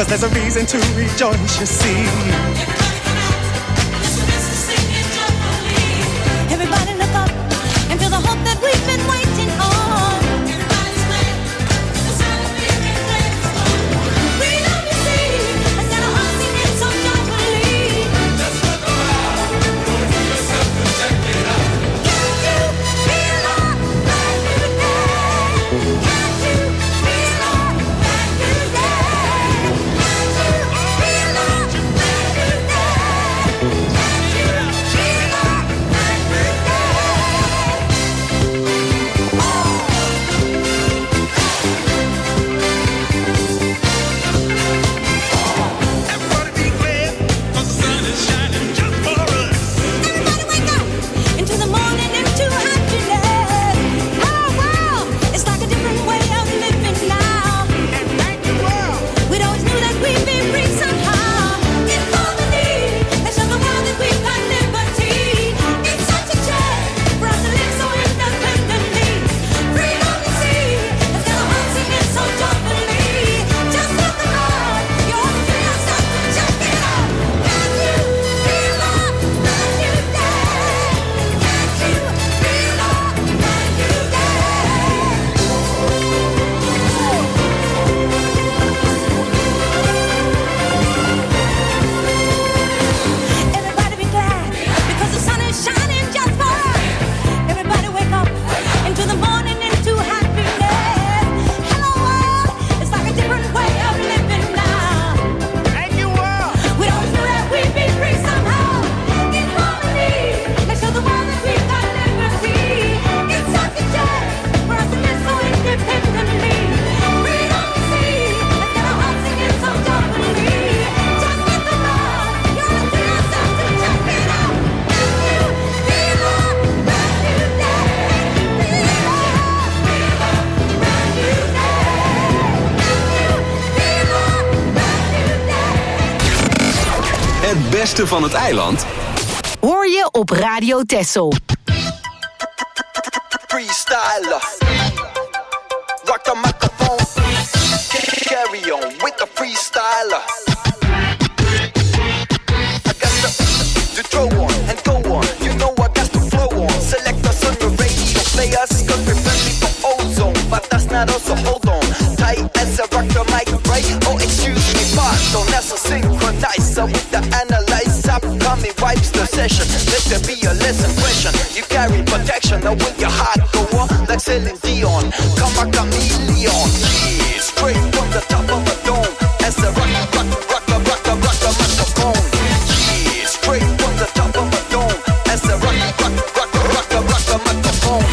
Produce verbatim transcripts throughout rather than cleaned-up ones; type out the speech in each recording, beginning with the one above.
cause there's a reason to rejoice, you see. Everybody look up and feel the hope that we've been waiting on. Everybody's glad, the sound of being glad. Freedom you see, has got a heart singing so joyfully. Just look around, don't give yourself to check it out. Can't you feel a brand new day? Can't you feel a brand new day? Can't you feel a brand new day? Het beste van het eiland hoor je op Radio Texel. Freestyler, rock the microphone, carry on with the freestyler. I got the, the throw on and go on, you know I got to flow on. Select us on your radio, play us cause we're friendly for ozone. But that's not us, so hold on, tight as a rock the mic, right? Oh excuse me, pardon, that's a synchronizer with the analyzer. Upcoming wipes the session, let there be a less impression. You carry protection, now will your heart go on like Celine Dion? Come a chameleon, yeah, straight from the top of a dome. As a rock, rock, rock, rock, rock, rock the microphone. Yeah, straight from the top of a dome. As a rock, rock, rock, rock, rock, rock the microphone.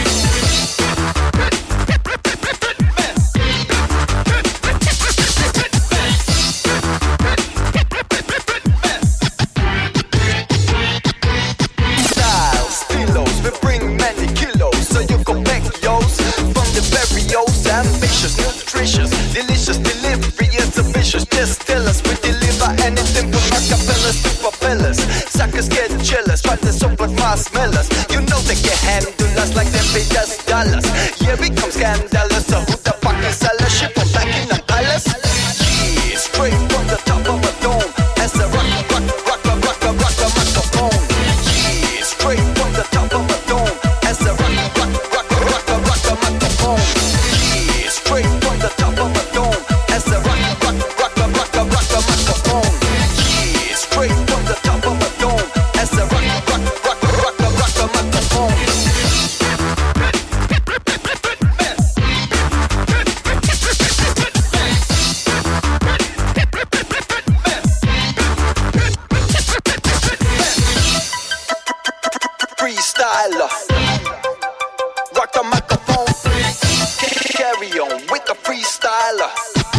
Nutritious, delicious delivery is ambitious. Just tell us we deliver anything from acapellas to propellers. Suckers get jealous, try to soap like marshmallows. You know they can handle us like they pay us dollars. Yeah, we come scandalous. So who the fuck is sellers? Ship from Buckingham Palace. Yeah, straight from the top of a dome. As a rock, rock, rock, rock, rock, rock, rock the microphone. Yeah, straight from the top of a dome. As a rock, rock, rock, rock, rock, rock the microphone. Straight from the top of a dome. As a rock, rock, rock, rock, rock, rock the microphone. Yeah, straight from the top of a dome. As a rock, rock, rock, rock, rock the microphone. Freestyler, rock the microphone. Carry on with the freestyler.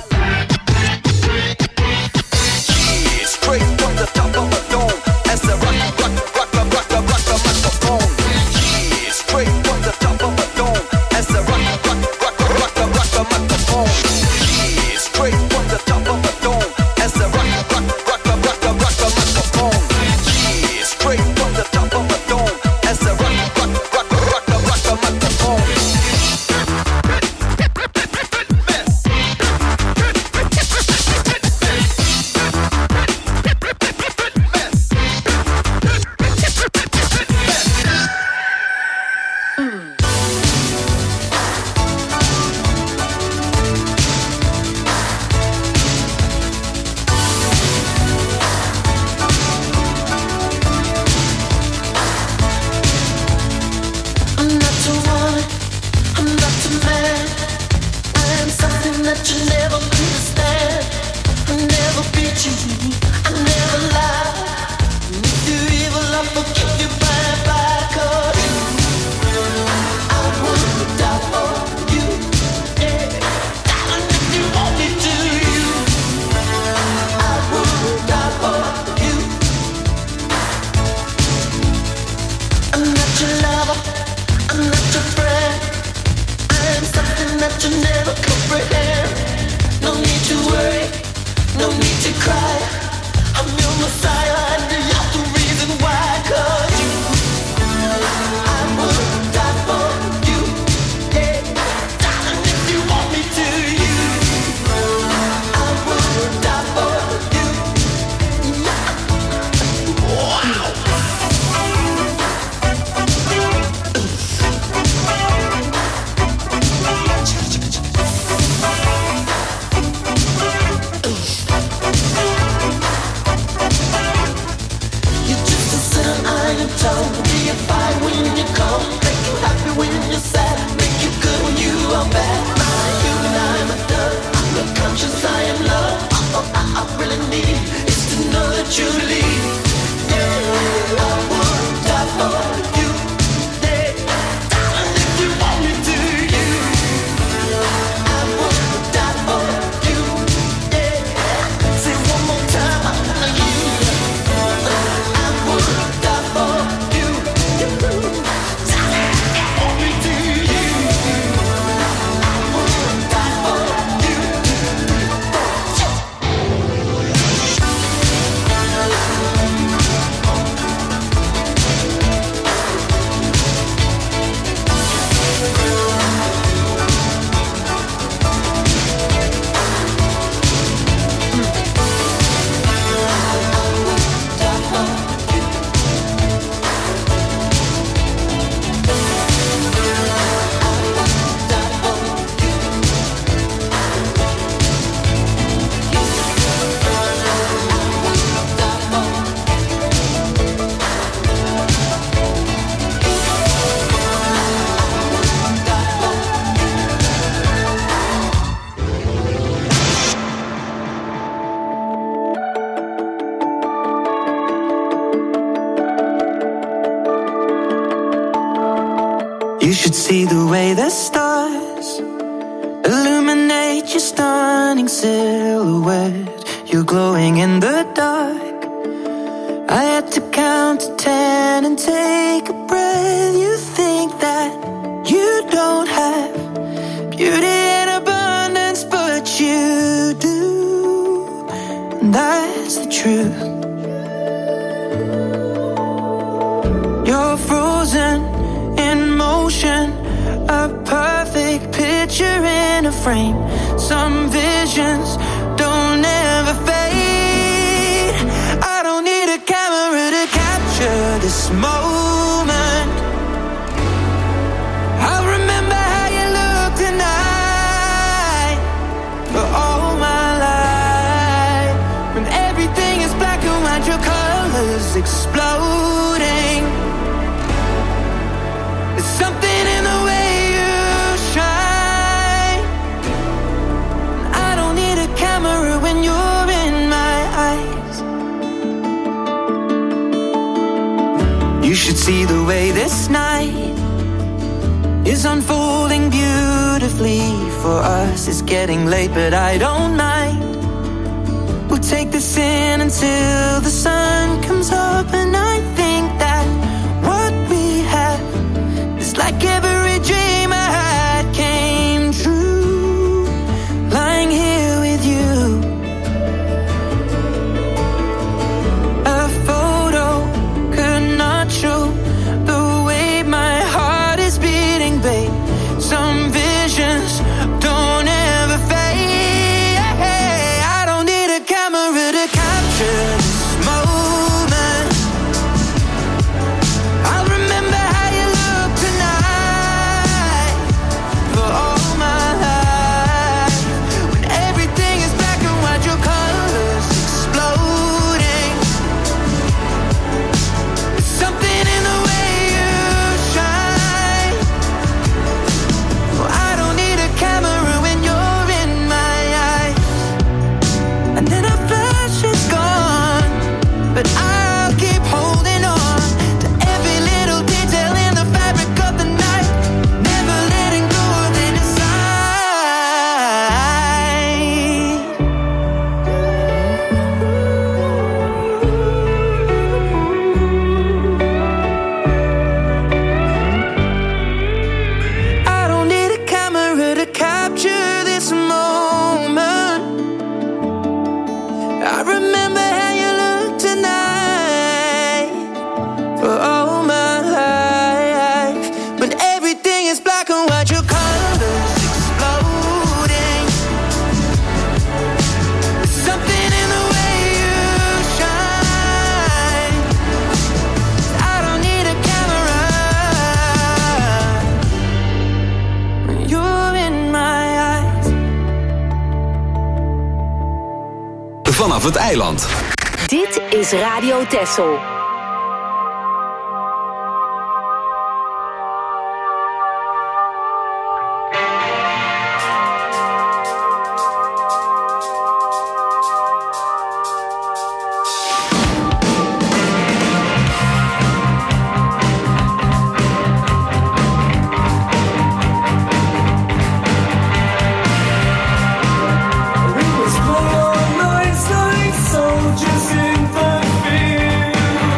Yeah, straight from the top of a dome. As a rock, rock, rock, rock, rock, rock the microphone. Yeah, straight from the top of a dome. As a rock, rock, rock, rock, rock the microphone. Yeah, straight from the top of a dome. As a rock, rock, rock, rock, rock the microphone. Yeah, straight from the top of a dome. As a rock, rock, rock, rock, rock the microphone. your lover, I'm not your friend. I'm something that you never comprehend. No need to worry, no need to cry. I'm your messiah and you're the reason why. 'Cause you, I would die for you. Yeah, darling, if you want me to, you, I would die for you. Wow. Be a fire when you come, make you happy when you're sad, make you good when you are bad. You and I'm a dove, I'm not conscious, I am love. All I, I really need is to know that you leave. Yeah, I would die for you. Yeah, darling, if you want me to, you, I would die for you. Yeah, say one more time, I want you. I would die for you. You should see the way the stars illuminate your stunning silhouette. You're glowing in the dark. I had to count to ten and take a breath. You think that you don't have beauty in abundance, but you do. And that's the truth. You're frozen in motion, a perfect picture in a frame. Some visions don't ever fade. I don't need a camera to capture this moment. I'll remember how you look tonight for all my life. When everything is black and white, your colors exploding. There's something in the way you shine. I don't need a camera when you're in my eyes. You should see the way this night is unfolding beautifully for us. It's getting late, but I don't mind. We'll take this in until the sun comes up, and I think that what we have is like every dream I had came true. Lying here with you, a photo could not show the way my heart is beating, babe. Some visions don't ever fade. I don't need a camera to capture this moment. vanaf het eiland. Dit is Radio Texel. Soldiers in the field.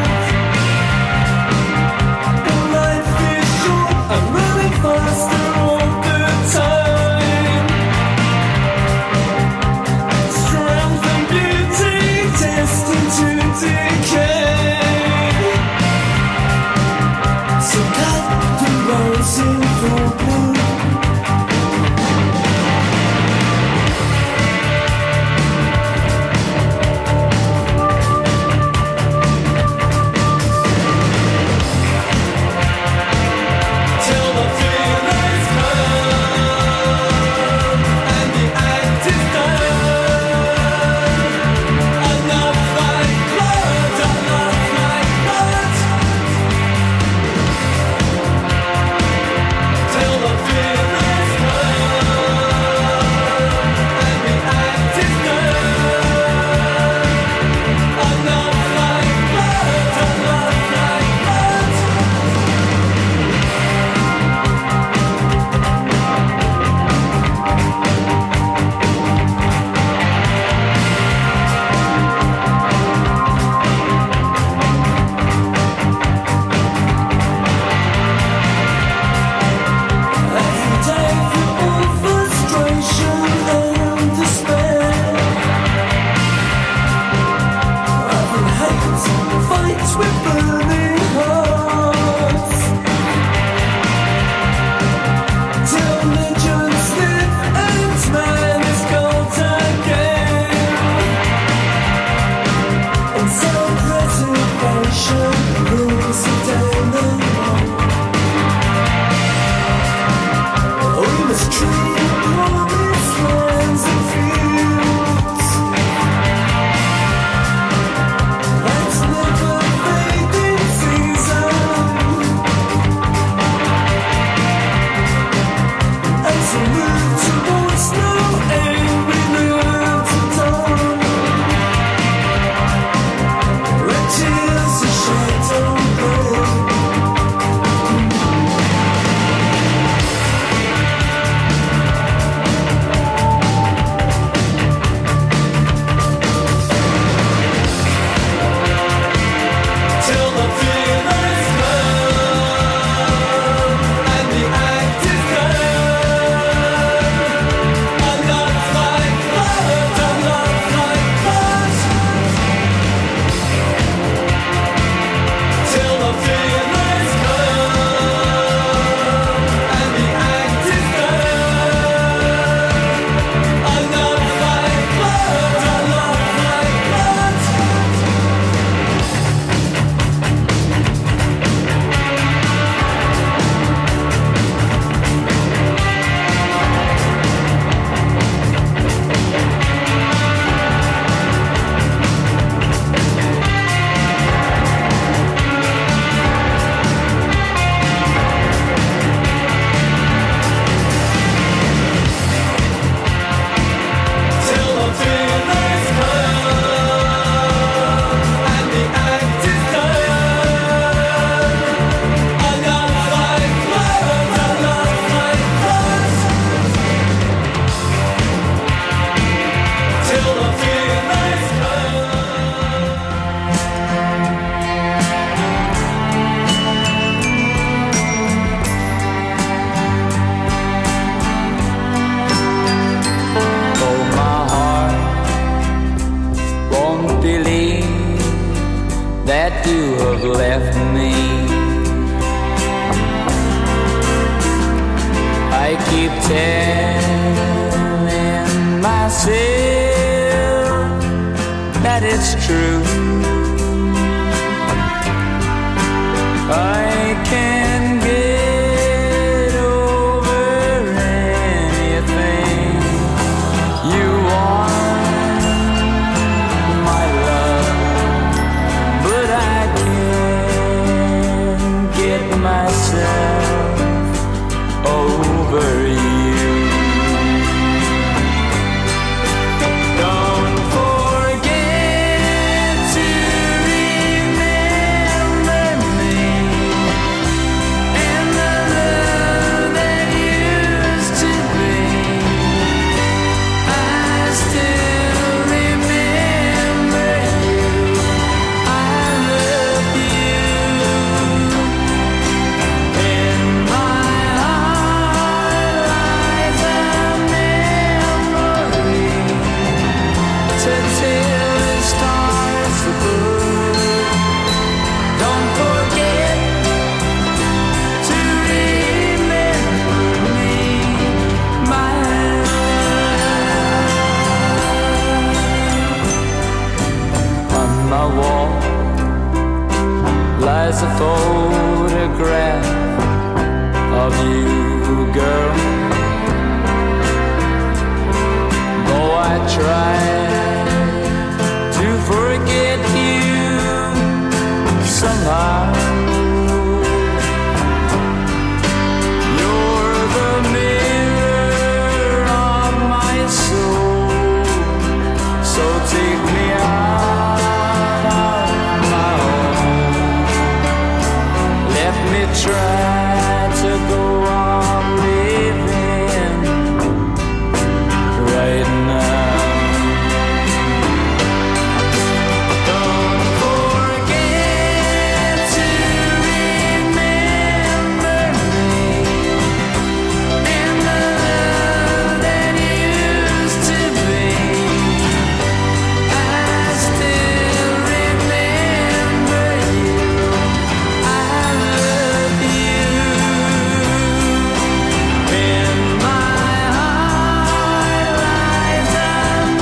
that you have left me. I keep telling myself that it's true. I can get over anything you want of you, girl. Though I try to forget you somehow, you're the mirror of my soul. So take me out of my home. Let me try to go on living right now. Don't forget to remember me and the love that used to be. I still remember you. I love you. In my heart lies a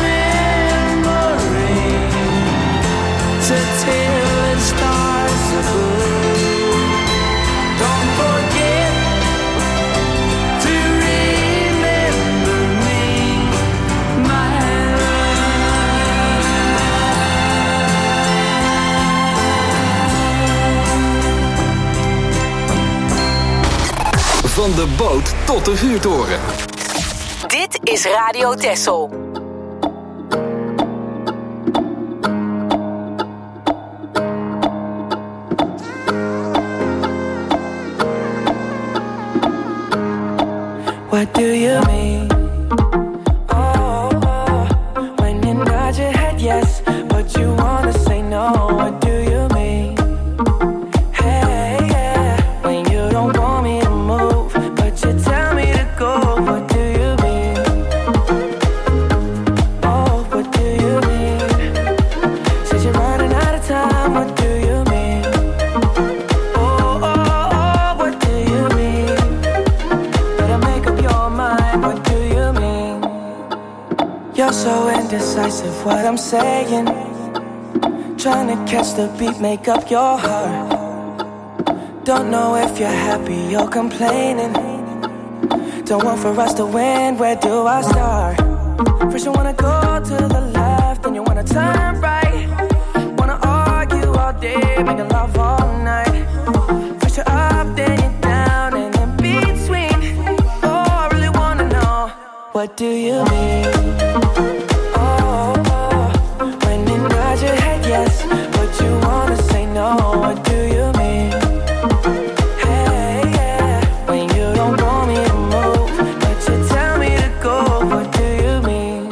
memory to tell the stars above. Don't forget to remember me, my Van de boot tot de vuurtoren. Dit is Radio Texel. What do you mean? Oh, oh, when you nod your head yes, but you wanna say no. What do you mean? Hey, yeah, when you don't want me to move, but you tell me to go. What do you mean? Oh, what do you mean? Said you're running out of time. What do you mean? Oh, oh, oh, what do you mean? Better make up your mind. What do you mean? You're so indecisive. What I'm saying, trying to catch the beat, make up your heart. Don't know if you're happy or complaining. Don't want for us to win. Where do I start? First you wanna go to the left, then you wanna turn right. Wanna argue all day, making love all night. First you're up, then you're down, and in between. Oh, I really wanna know, what do you mean? Oh, oh, when you nod your head yes, but you wanna say no. What do you mean? Hey, yeah, when you don't want me to move, but you tell me to go. What do you mean?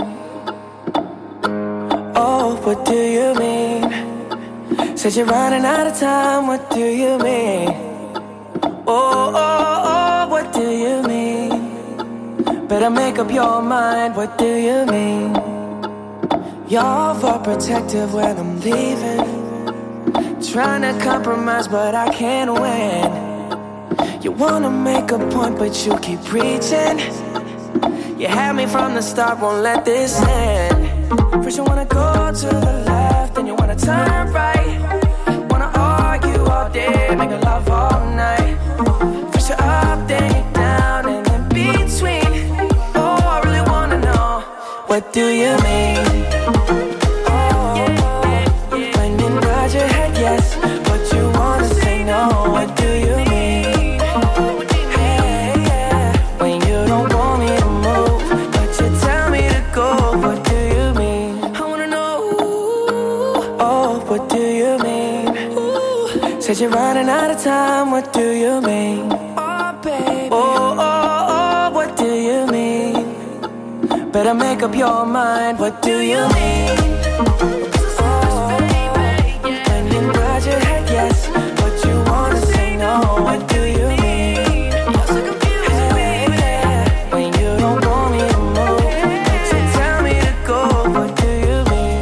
Oh, what do you mean? Said you're running out of time. What do you mean? Oh, oh, oh, what do you mean? Better make up your mind. What do you mean? You're overprotective when I'm leaving. Trying to compromise, but I can't win. You wanna make a point, but you keep preaching. You had me from the start, won't let this end. First you wanna go to the left, then you wanna turn right. Wanna argue all day, making love all night. First you're up, then you're down, and in between. Oh, I really wanna know, what do you mean? Oh, when you nod your head yes, but you wanna say no. What do you mean? Hey, yeah, when you don't want me to move, but you tell me to go. What do you mean? I wanna know. Oh, what do you mean? Said you're running out of time. What do you mean? Oh, baby. Oh, oh, oh, what do you mean? Better make up your mind. What do you mean? Oh, when you nod your head yes, but you wanna say no. What do you mean? Hey, yeah, when you don't want me to move, but you tell me to go. What do you mean?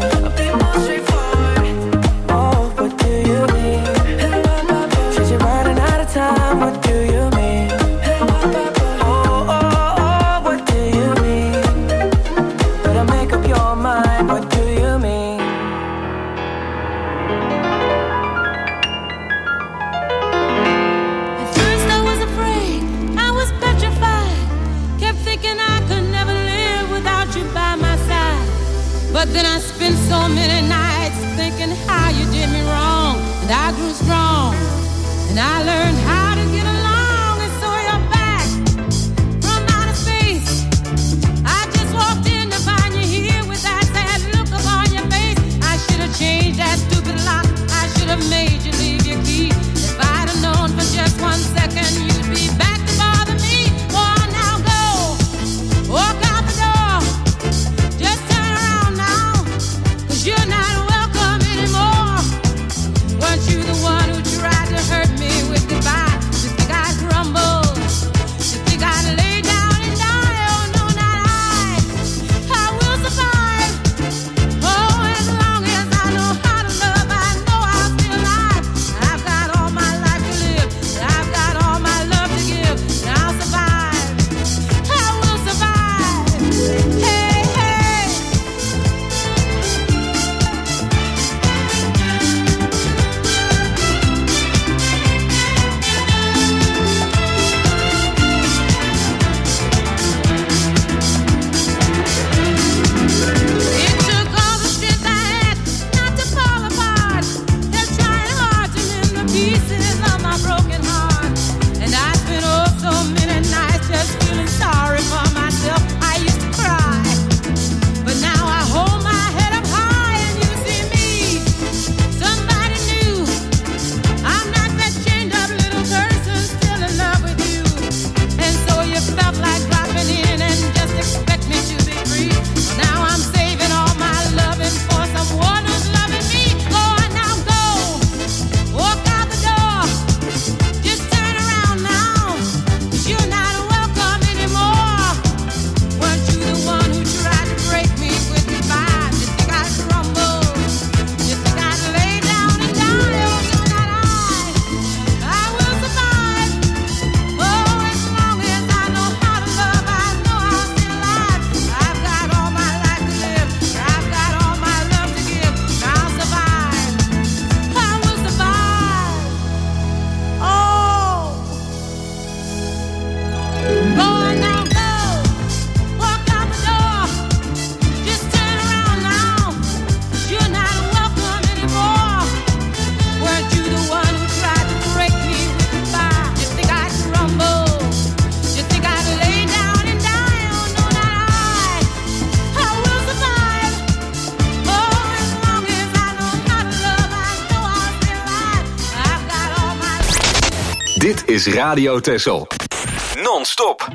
Oh, what do you mean? Said you're running out of time. What do you mean? Oh, oh, oh, what do you mean? Better make up your mind. What do you mean? But then I spent so many nights thinking how you did me wrong, and I grew strong, and I learned how to get along, and so you're back from outer space. I just walked in to find you here with that sad look upon your face. I should have changed that stupid lock. I should have made you leave your key. If I'd have known for just one second you'd be back to bother me. Oh, now go, walk out the door. Just turn around now, 'cause you're not welcome anymore. Weren't you the one who tried to hurt me with goodbye? You think I'd crumble? You think I'd lay down and die? Oh, no, not I. I will survive. Oh, as long as I know how to love, I know I'll be alive. I've got all my life to live, and I've got all my love to give, and I'll survive. I will survive. Hey, hey. It took all the strength I had not to fall apart. Just trying hard to mend the pieces of my broken heart. And I spent oh so many nights just feeling sorry for myself. I used to cry, but now I hold my head up high and you see me, somebody new. I'm not that chained up little person still in love with you. And so you felt like dropping in and just expect me to be free. Well, now I'm saving all my loving for someone who's loving me. Go on now, go, walk out the door. Just turn around now, 'cause you're not welcome anymore. Weren't you the one who tried to break me with goodbye? You think I'd crumble? You think I'd lay down and die? Oh, no, not I. I will survive. Oh, as long as I know how to love, I know I'll be alive. I've got all my life to live, I've got all my love to give, and I'll survive. I will survive. Oh, go on now, go, walk out the door. Just turn around now, 'cause you're not welcome anymore. Weren't you the one who tried to break me with goodbye? You think I'd crumble? You think I'd lay down and die? Oh, no, not I. I will survive. Oh, as long as I know how to love, I know I'll be alive. I've got all my life. Dit is Radio Texel. Non-stop.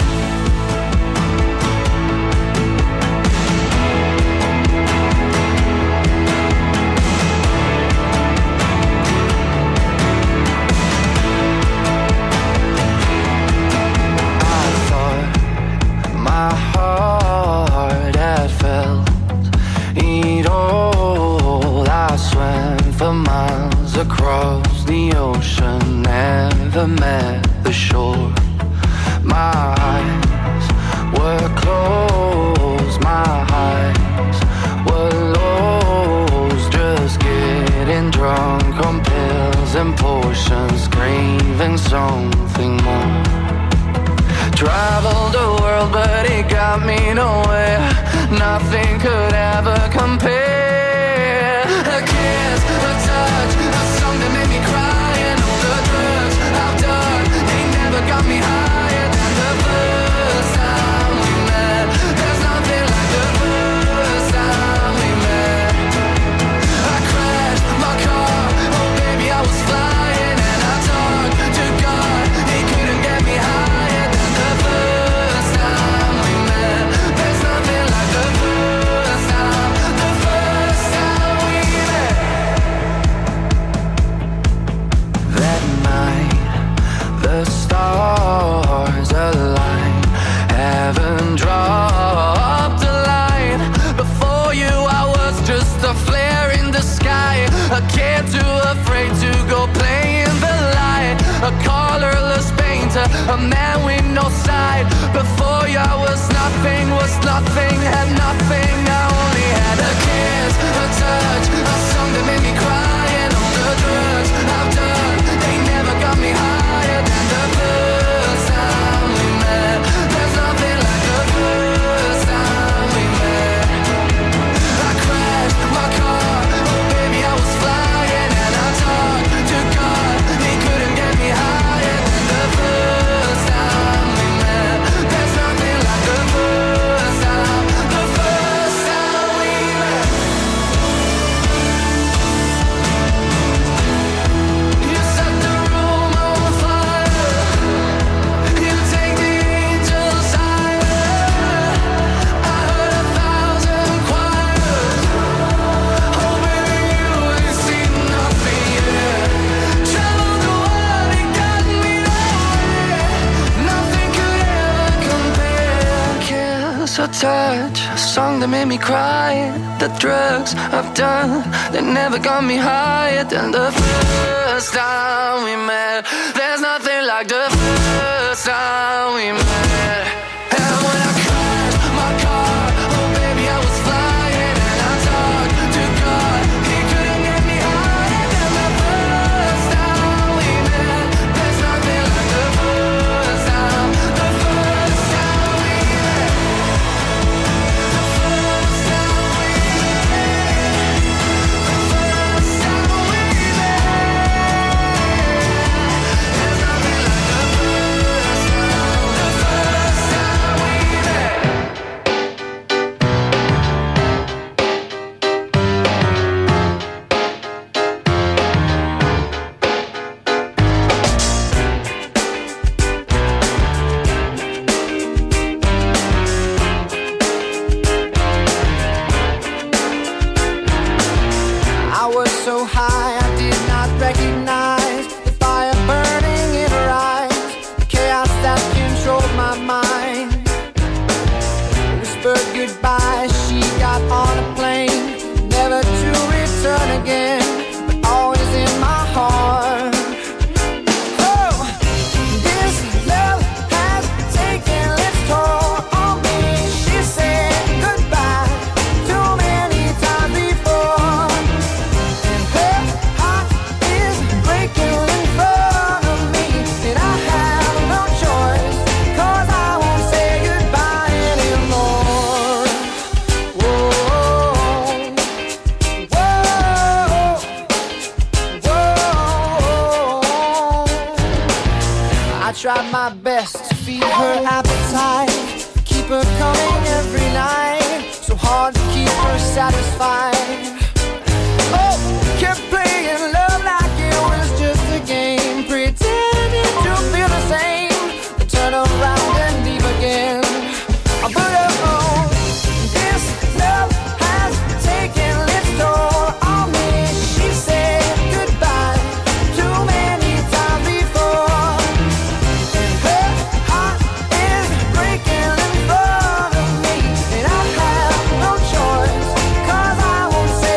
My heart had felt it all. I swam for miles across the ocean, never met the shore. My eyes were closed, my eyes were lost, just getting drunk on pills and potions, craving something more. Traveled the world, but it got me nowhere. Nothing could ever compare. A kiss, a touch, a song that made me cry, and all the drugs I've done, they never got me higher than the first time we met. There's nothing like the first time we met. I crashed my car, oh baby I was flying, and I talked to God, he couldn't get me higher than the first time we met. There's nothing like the first time, the first time we met. That night, the stars aligned, heaven dropped a line. Before you I was just a flare in the sky, a kid too afraid to go play in the light, a colorless painter, a man with no side. Before you I was nothing, was nothing, had nothing. I only had a kiss, a touch, a song that made me cry, and all the drugs I've done, they never got me higher than the first time we met. There's nothing like the first time we met. I cried a touch, a song that made me cry. The drugs I've done, they never got me higher than the first time we met. There's nothing like the first time we met. And when I crashed my car, oh baby I was flying. And I talked to God, he couldn't get me higher than the first time we met. There's nothing like the first time, the first time we met. The first time we met. The first time we met. There's nothing like the first time, the first time we met. I was so high I did not recognize the fire burning in her eyes, the chaos that controlled my mind. Whispered goodbye, she got on a plane, never to return again, but always in my heart. Oh, this love has taken its toll on me. She said goodbye too many times before. Her heart is breaking in front of me, and I have no choice, 'cause I won't say goodbye anymore. Whoa, whoa, whoa. I tried my best to feed her appetite, keep her coming every night, so hard to keep her satisfied. Oh, kept playing love like it was just a game, pretending to feel the same, then turn around and leave again. But oh, this love has taken its toll on me. She said goodbye too many times before, and her heart is breaking in front of me, and I have no choice, 'cause I won't say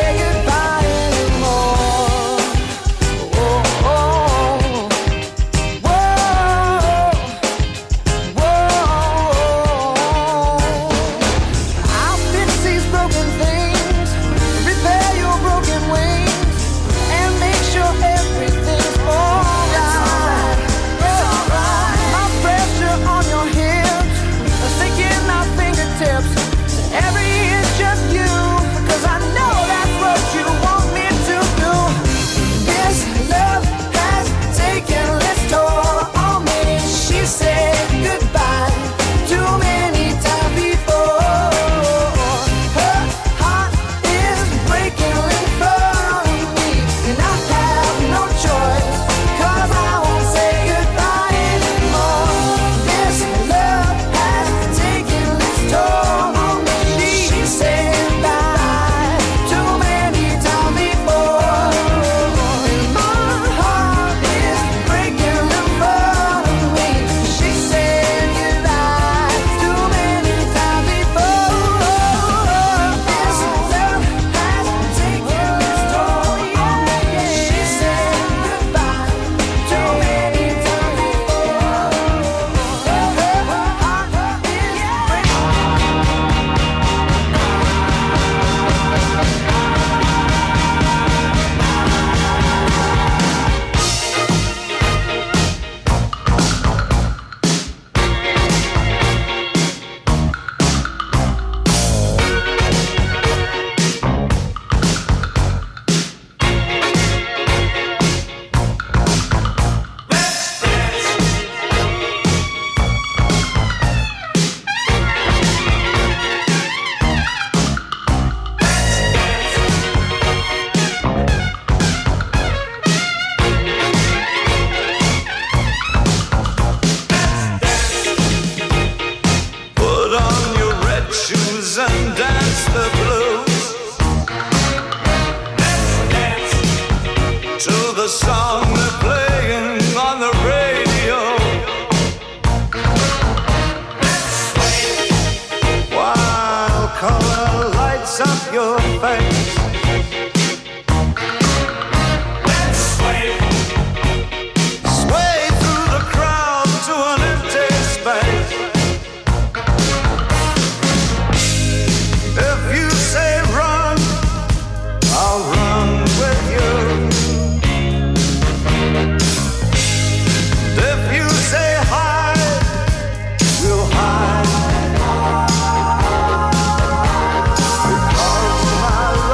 face. Let's sway, sway through the crowd to an empty space. If you say run, I'll run with you. If you say hide, we'll hide. Because my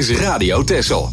is Radio Texel.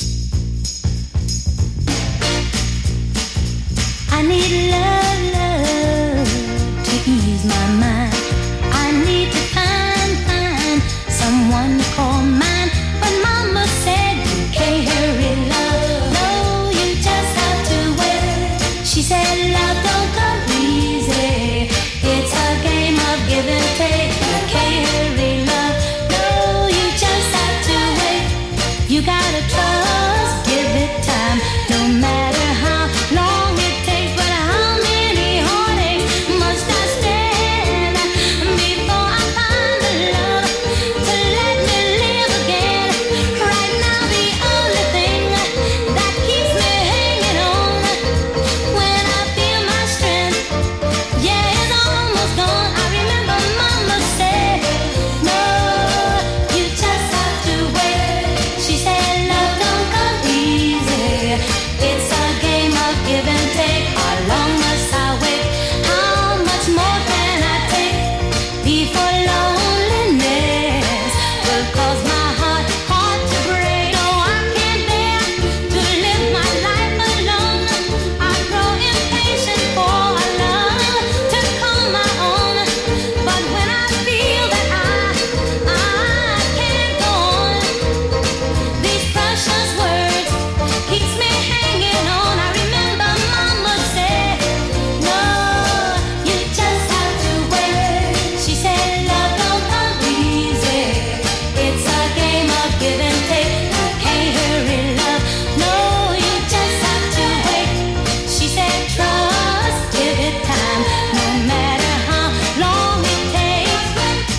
I need love, love to ease my mind. I need to find, find someone to call mine. But mama said you can't hurry love. No, you just have to wait. She said love don't come easy. It's a game of give and take. You can't hurry love. No, you just have to wait. You gotta trust, give it time. No matter how long it takes, but how many heartaches must I stand before I find the love to let me live again? Right now the only thing that keeps me hanging on when I feel my strength, yeah, it's almost gone. I remember mama said, no, you just have to wait. She said love don't come easy. It's a game of give and take. How long must I wait? How much more can I take before loneliness will cause my heart, heart to break? No, I can't bear to live my life alone. I grow impatient for a love to call my own. But when I feel that I, I can't go on, these precious words keeps me hanging on. I remember mama said, no, you just have to wait. She said love don't come easy. It's a game of give and take. You can't hurry love. No, you just have to wait. She said trust, give it time. No matter how long it takes.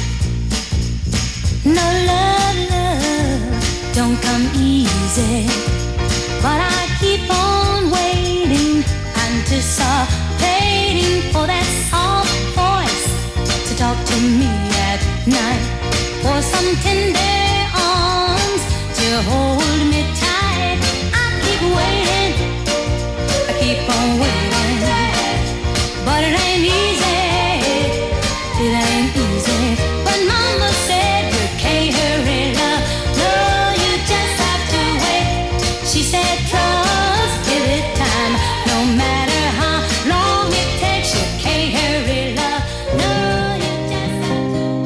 No love, love don't come easy. But I keep on waiting, anticipating for that soft voice to talk to me at night, for some tender arms to hold me tight. I keep waiting, I keep on waiting, but it ain't easy, it ain't easy. But mama said you can't hurry love. No, you just have to wait. She said trust, give it time. No matter how long it takes, you can't hurry love. No, you just have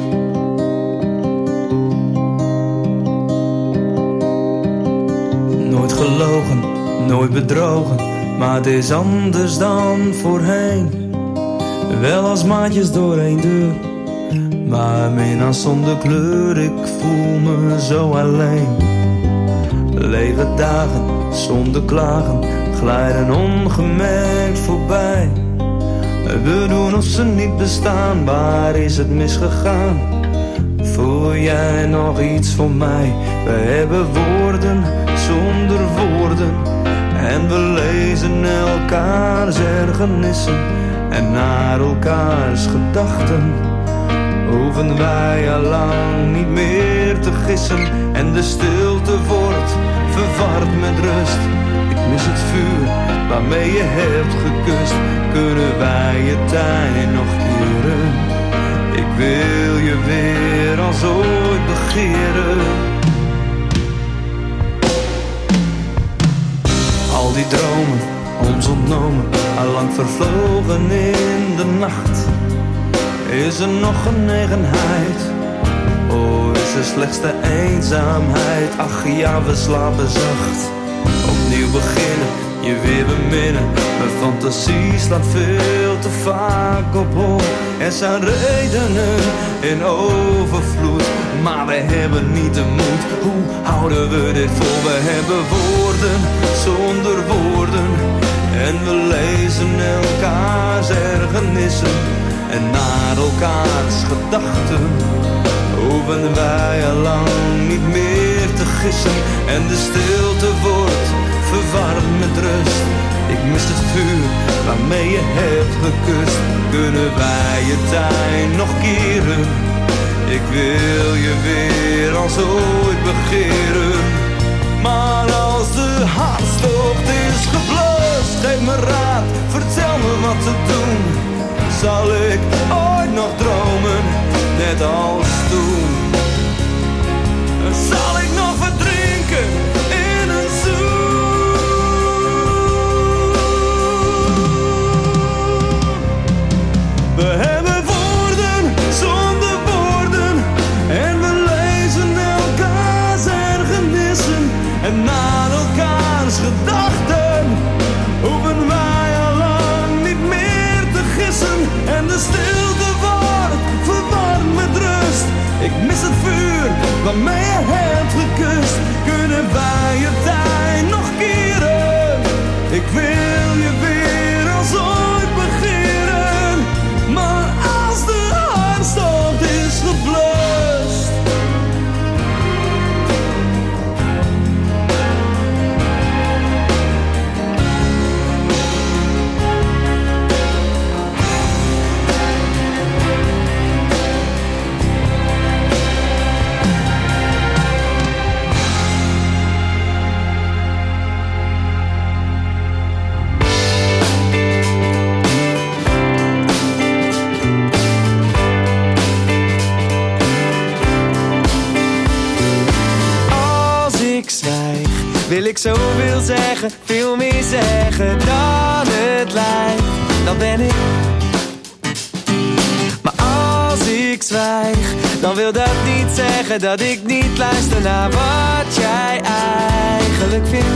to. Nooit gelogen, nooit bedrogen, maar het is anders dan voorheen. Wel als maatjes door één deur, maar minnaar zonder kleur. Ik voel me zo alleen. Lege dagen zonder klagen glijden ongemerkt voorbij. We doen of ze niet bestaan, waar is het misgegaan? Voel jij nog iets voor mij? We hebben woorden zonder woorden en we lezen elkaars ergernissen en naar elkaars gedachten. Hoeven wij al lang niet meer te gissen en de stilte wordt verward met rust. Ik mis het vuur waarmee je hebt gekust. Kunnen wij je tijd nog keren? Ik wil je weer als ooit begeren. Al die dromen, ons ontnomen, allang vervlogen in de nacht. Is er nog genegenheid? Oh, is er slechts de eenzaamheid? Ach ja, we slapen zacht. Opnieuw beginnen, je weer beminnen. Mijn fantasie slaat veel te vaak op hol. Er zijn redenen in overvloed, maar we hebben niet de moed. Hoe houden we dit vol? We hebben woorden zonder woorden en we lezen elkaars ergernissen en naar elkaars gedachten. Hoeven wij al lang niet meer te gissen en de stilte wordt verwarmd met rust. Ik mis het vuur waarmee je hebt gekust. Kunnen wij je tijd nog keren? Ik wil je weer als ooit begeren. Maar als de hartstocht is geblust, geef me raad, vertel me wat te doen. Zal ik ooit nog dromen, net als toen? Zal ik nog verdrinken waarmee je hebt gekust, kunnen wij je tijd nog keren. Ik wil je weer als ooit beginnen, maar als de hartstocht is geblust. Wil ik zoveel zeggen, veel meer zeggen dan het lijkt, dan ben ik. Maar als ik zwijg, dan wil dat niet zeggen dat ik niet luister naar wat jij eigenlijk vindt.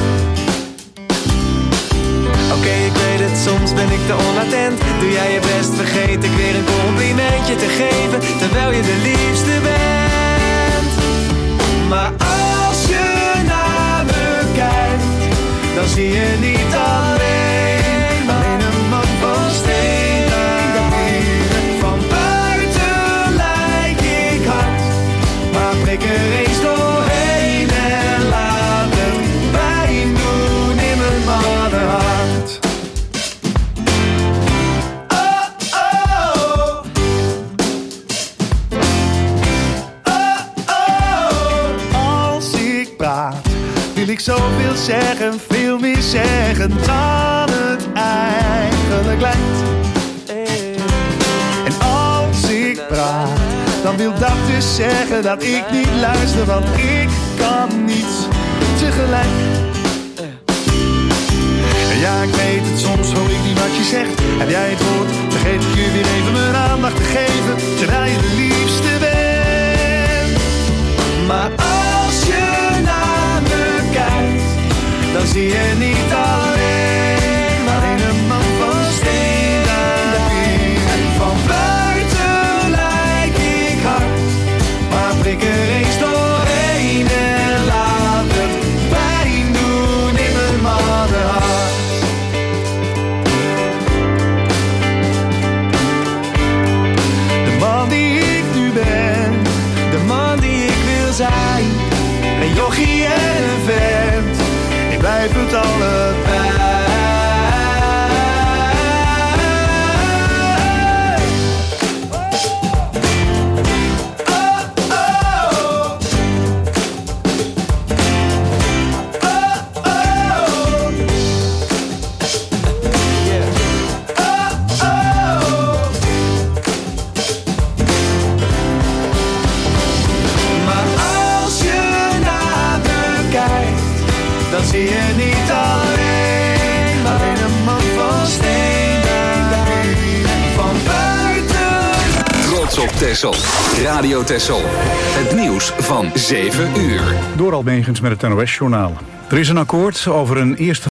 Oké, okay, ik weet het, soms ben ik te onattent. Doe jij je best, vergeet ik weer een complimentje te geven, terwijl je de liefste bent. Maar als je naar me kijkt, dan zie je niet alleen, alleen een man van steen. Van buiten lijk ik hard, maar prik er eens doorheen en laat het pijn doen in mijn mannenhart. Oh, oh. Oh, oh. Als ik praat, wil ik zoveel zeggen, veel meer zeggen dan het eigenlijk lijkt. En als ik praat, dan wil dat dus zeggen dat ik niet luister, want ik kan niet tegelijk. En ja, ik weet het, soms hoor ik niet wat je zegt. Heb jij het woord, vergeet ik je weer even mijn aandacht te geven, terwijl je de liefste bent. Maar als je naar me kijkt, dan zie je niet alleen, maar alleen een man van steen. Van buiten lijk ik hard, maar prik er eens doorheen en laat het pijn doen in mijn mannenhart. De man die ik nu ben, de man die ik wil zijn, een jochie en een vent, ik blijf het allebei. Dan zie je niet alleen, maar alleen een man van steen. Van buiten. Trots op Texel. Radio Texel. Het nieuws van zeven uur. Door Almegens met het N O S-journaal. Er is een akkoord over een eerste